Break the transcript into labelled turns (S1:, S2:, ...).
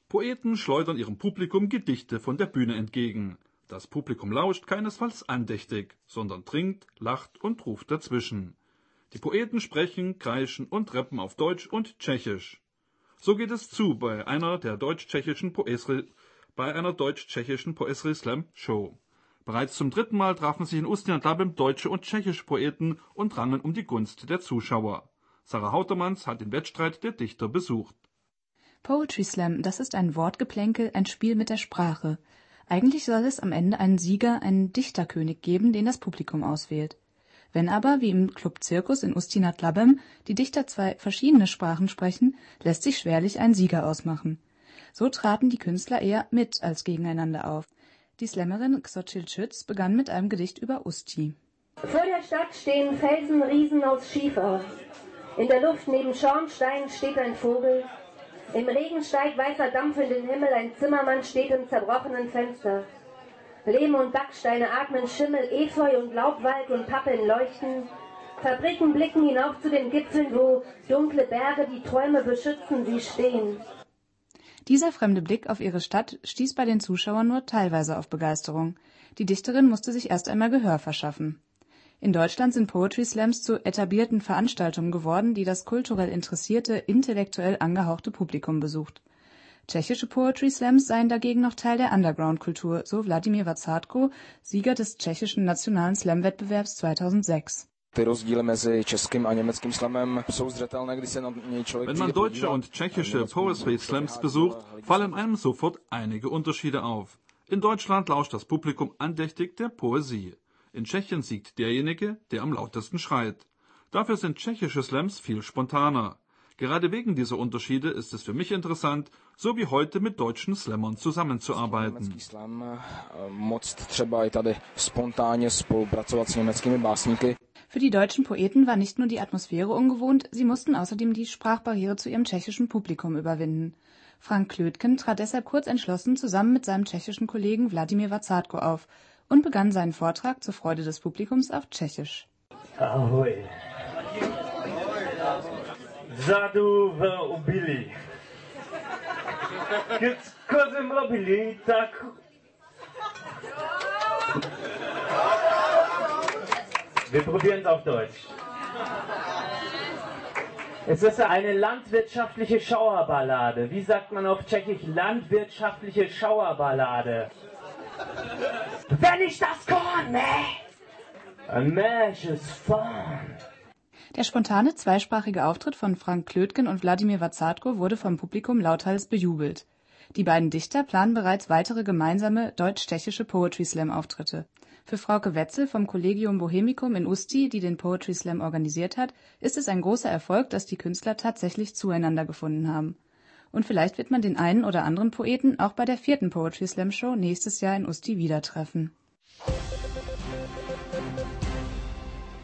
S1: Poeten schleudern ihrem Publikum Gedichte von der Bühne entgegen. Das Publikum lauscht keinesfalls andächtig, sondern trinkt, lacht und ruft dazwischen. Die Poeten sprechen, kreischen und rappen auf Deutsch und Tschechisch. So geht es zu bei einer deutsch-tschechischen Poetry Slam Show. Bereits zum 3. Mal trafen sich in Ústí nad Labem deutsche und tschechische Poeten und rangen um die Gunst der Zuschauer. Sarah Hautermanns hat den Wettstreit der Dichter besucht.
S2: Poetry Slam, das ist ein Wortgeplänkel, ein Spiel mit der Sprache. Eigentlich soll es am Ende einen Sieger, einen Dichterkönig geben, den das Publikum auswählt. Wenn aber, wie im Club Circus in Ústí nad Labem, die Dichter 2 verschiedene Sprachen sprechen, lässt sich schwerlich ein Sieger ausmachen. So traten die Künstler eher mit als gegeneinander auf. Die Slammerin Xochitl Schütz begann mit einem Gedicht über Ústí.
S3: Vor der Stadt stehen Felsenriesen aus Schiefer. In der Luft neben Schornstein steht ein Vogel. Im Regen steigt weißer Dampf in den Himmel, ein Zimmermann steht im zerbrochenen Fenster. Lehm und Backsteine atmen Schimmel, Efeu und Laubwald und Pappeln leuchten. Fabriken blicken hinauf zu den Gipfeln, wo dunkle Berge die Träume beschützen, sie stehen.
S2: Dieser fremde Blick auf ihre Stadt stieß bei den Zuschauern nur teilweise auf Begeisterung. Die Dichterin musste sich erst einmal Gehör verschaffen. In Deutschland sind Poetry Slams zu etablierten Veranstaltungen geworden, die das kulturell interessierte, intellektuell angehauchte Publikum besucht. Tschechische Poetry Slams seien dagegen noch Teil der Underground-Kultur, so Vladimír Vacátko, Sieger des tschechischen nationalen Slam-Wettbewerbs 2006.
S1: Wenn man deutsche und tschechische Poetry Slams besucht, fallen einem sofort einige Unterschiede auf. In Deutschland lauscht das Publikum andächtig der Poesie. In Tschechien siegt derjenige, der am lautesten schreit. Dafür sind tschechische Slams viel spontaner. Gerade wegen dieser Unterschiede ist es für mich interessant, so wie heute mit deutschen Slammern zusammenzuarbeiten.
S2: Für die deutschen Poeten war nicht nur die Atmosphäre ungewohnt, sie mussten außerdem die Sprachbarriere zu ihrem tschechischen Publikum überwinden. Frank Klödken trat deshalb kurz entschlossen zusammen mit seinem tschechischen Kollegen Vladimír Vacátko auf und begann seinen Vortrag zur Freude des Publikums auf Tschechisch.
S4: Ahoj. Vzadu ubili. Keď kozem robili, tak... Wir probieren es auf Deutsch. Es ist eine landwirtschaftliche Schauerballade. Wie sagt man auf Tschechisch? Landwirtschaftliche Schauerballade. Wenn ich das Korn mäh, dann mäh ich es vorn.
S2: Der spontane zweisprachige Auftritt von Frank Klödken und Vladimír Vacátko wurde vom Publikum lauthals bejubelt. Die beiden Dichter planen bereits weitere gemeinsame deutsch-tschechische Poetry-Slam-Auftritte. Für Frauke Wetzel vom Collegium Bohemicum in Ústí, die den Poetry Slam organisiert hat, ist es ein großer Erfolg, dass die Künstler tatsächlich zueinander gefunden haben. Und vielleicht wird man den einen oder anderen Poeten auch bei der 4. Poetry Slam Show nächstes Jahr in Ústí wieder treffen.